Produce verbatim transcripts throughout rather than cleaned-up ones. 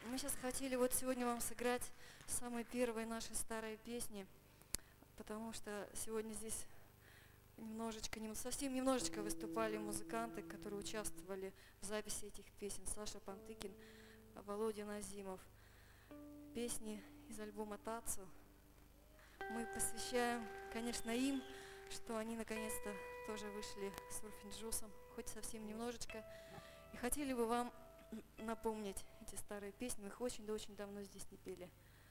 Мы сейчас хотели вот сегодня вам сыграть самые первые наши старые песни, потому что сегодня здесь немножечко, не, совсем немножечко выступали музыканты, которые участвовали в записи этих песен. Саша Пантыкин, Володя Назимов. Песни из альбома «Тацу» мы посвящаем, конечно, им, что они наконец-то тоже вышли с Урфин-Джусом, хоть совсем немножечко. И хотели бы вам напомнить эти старые песни, мы их очень да очень давно здесь не пели.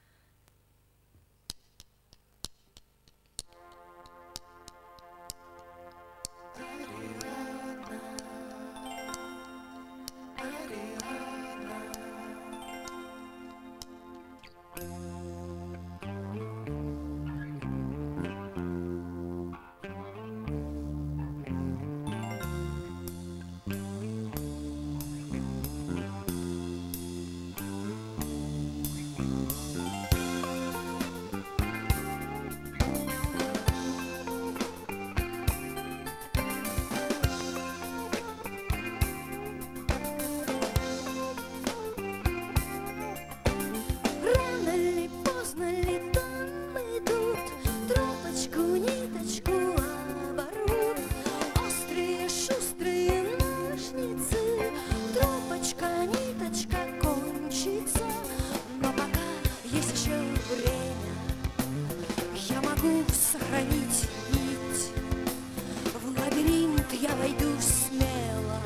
Сохранить нить, в лабиринт я войду смело.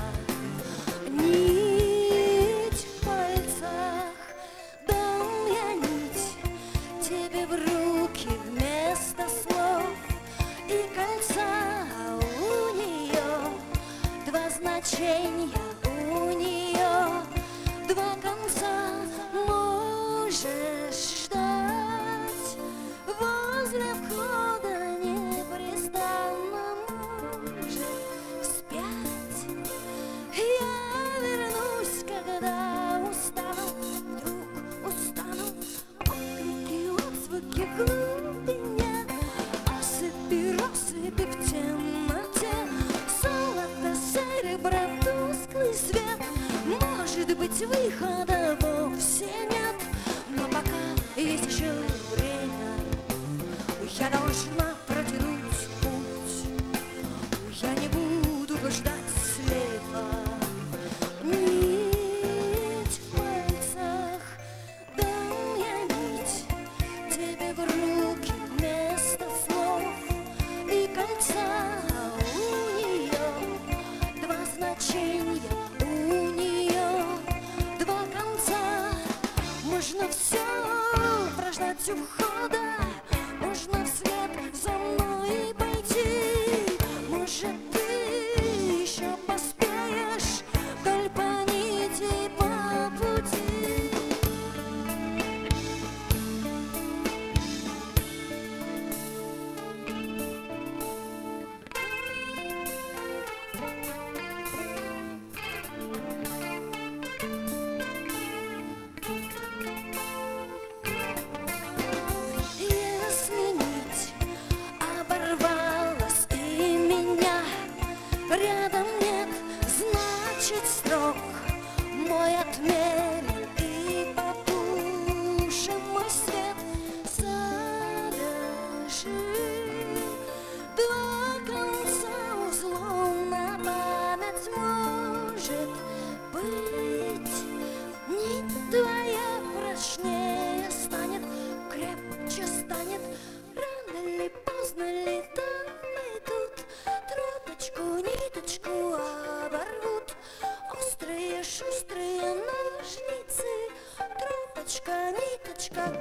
Нить в пальцах, дам я нить тебе в руки вместо слов и кольца. У нее два значения, у нее два конца. Можешь ждать возле входа, непрестанно можешь спять. Я вернусь, когда устану, вдруг устану. Окрики, отзвуки в глубине, осыпи, россыпи в темноте. Золото, серебро, тусклый свет. Может быть, выхода вовсе нет, но пока есть еще время, я должна протянуть путь. Я не буду ждать слепо. Нить в пальцах, дам я нить тебе в руки вместо слов и кольца. У нее два значения, у нее два конца. Можно все прождать у входа, можно вслед за мной пойти. Может, ты еще поспеешь вдоль по нити, по пути. Если нить оборвалась и меня рядом нет, значит срок мой отмерен и потушен мой свет. Завяжи два конца узлом на память, может быть. Нить твоя прочнее станет, крепче станет. Рано ли, поздно ли, там и тут трубочку, ниточку оборвут острые, шустрые ножницы. Трубочка, ниточка,